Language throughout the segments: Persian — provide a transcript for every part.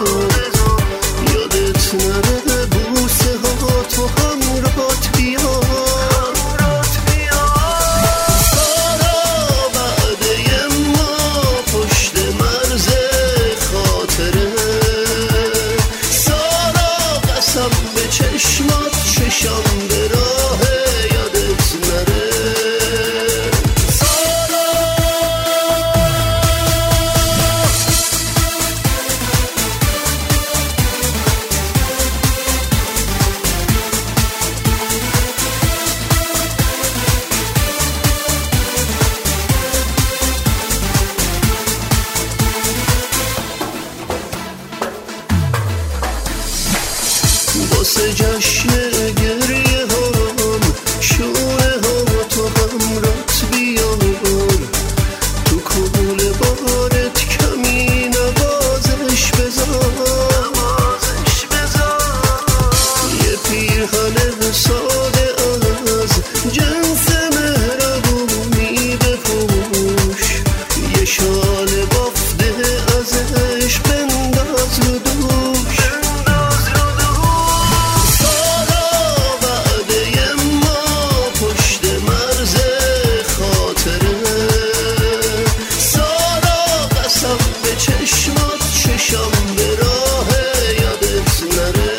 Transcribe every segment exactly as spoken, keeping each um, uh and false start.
یادت نره بوسه ها تو همراهت بیاد. سارا وعده ما پشت مرز خاطره، سارا قسم به چشمات چشم به راه یادت نره. واسه جشن گریه هم شونه ها تو همرات بیار، تو کل بارت کمی نوازش بذار. یه پیرهن ساده از جنس مهربونی بپوش، یه شال بافته ازش بنداز رو دوش. چشمات چشم به راه یادت نره.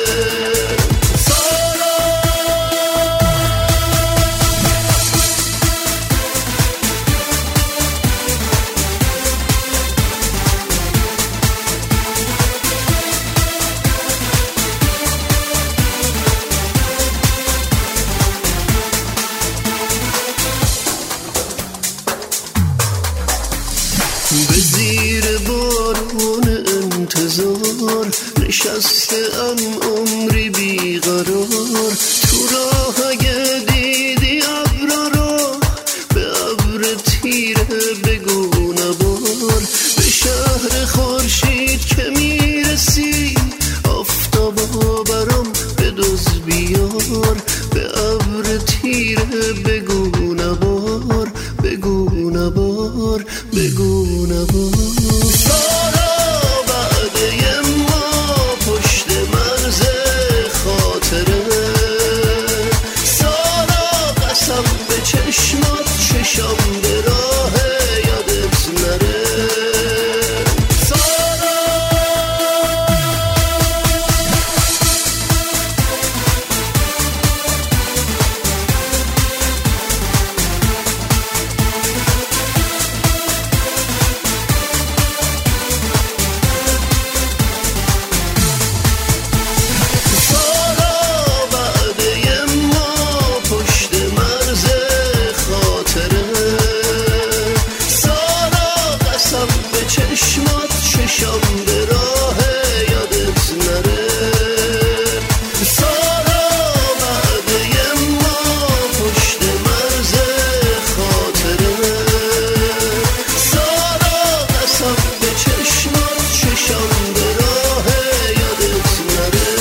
به زیر بارون انتظار نشستم عمری بیقرار، تو راه اگه دیدی ابرا رو به ابر تیره بگو نبار. به شهر خورشید که میرسی آفتابا برام بدوز بیار، به ابر تیره بگو نبار، بگو نبار، بگو نبار. سارا وعده ما پشت مرز خاطره، سارا قسم به چشمات چشم به راه یادت نره. چشمات چشم به راه یادت نره. سارا وعده ما پشت مرز خاطره، سارا قسم به چشمات چشم به راه یادت نره.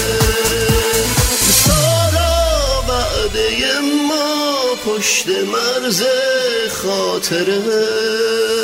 سارا وعده ما پشت مرز خاطره.